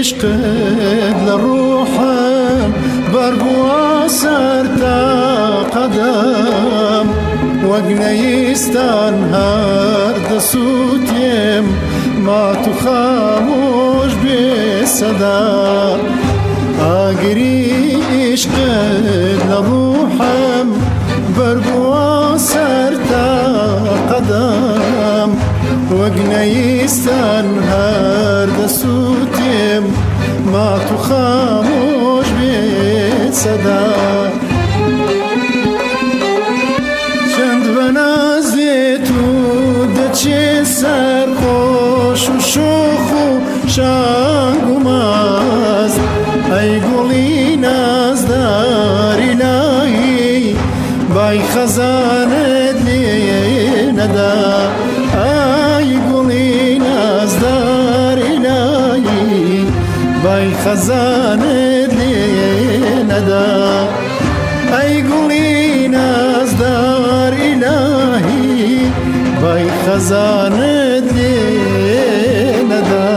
عشقت لروحم بربوا سرتا قدم وقنيستان هرد صوتيم ما تخاموش بصدا اقري عشقت لروحم بربوا سرتا قدم وقنيستان هرد صوتيم ما تخاموش بصدا چند بنازیت و دچه سرخوش و شوخ و شنگ و ماز ای گلی نازدار الهی بای خزانت لی ندا ای گلی نازدار الهی بای خزانت لی ندا ای گلی نازدار الهی بای خزانت لی ندا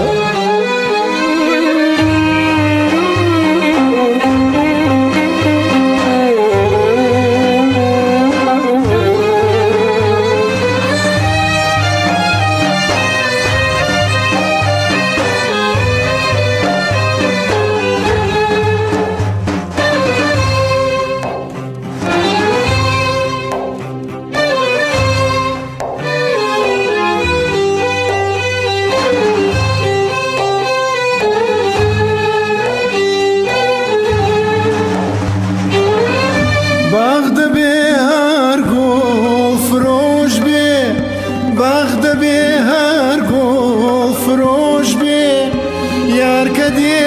بغد به هر گل فروش به بغد به هر گل فروش به یار کدی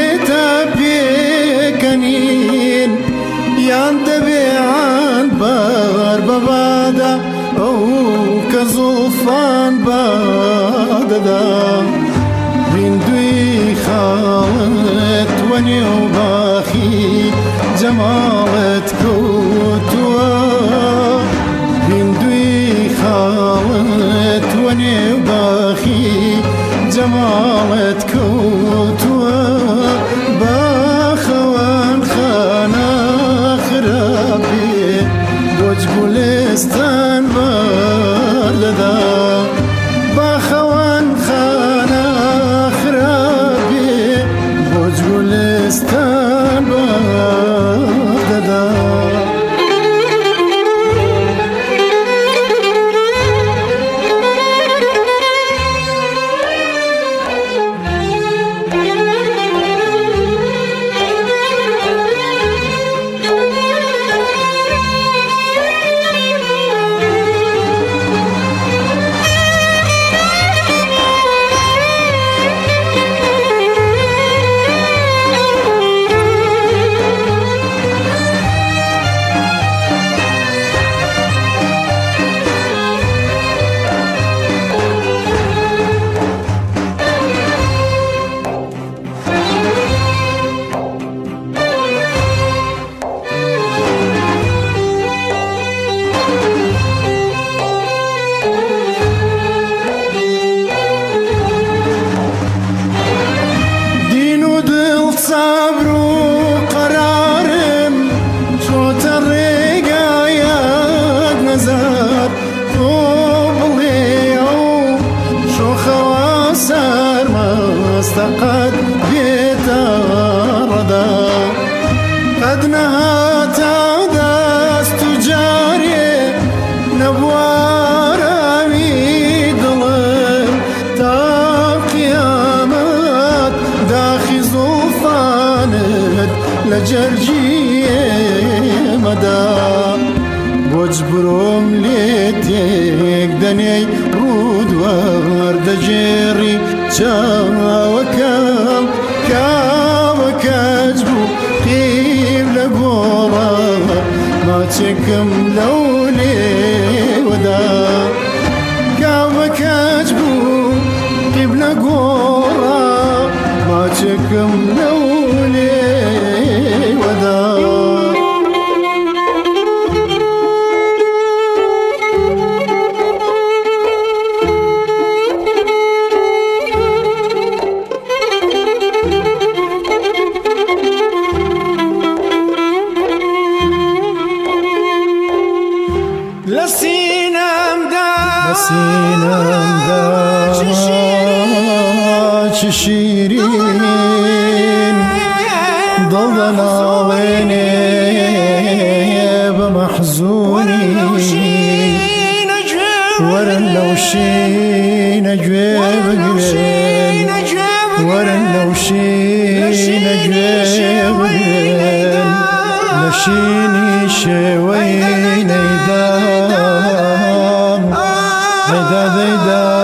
تبکنین یاند به عن بار ببادا او کزلفان بادا بندوی خالت ونی و باخی جمالت كوتوا بندوي خالت وني باخي جمالت كوتوا باخوان خانا خرابي بوج گلستان برددا باخوان خانا خرابي بوج گلستان برددا صبر و قرارم چو ترقايات نزار قبلي او شو خواسر ما استقد بيتاردا قد نهات دست جاري نبوار اميد ظلم تا قيامات داخل لجرجي مدى بوجبرم ليتيك دني رود ورد جيري جا وكام كاجبو قيم لقورا ما تكم لولي ودا كام كاجبو قيم لقورا ما تكم لولي ودا Thank you. سینم دا چه شیرین دڵ ناڵێنێ بە مەحزوونی وەرن لەو شینە گوێ بگرێن وەرن لەو شینە گوێ بگرێن لە شینی شێوەی نەیدام دەیدا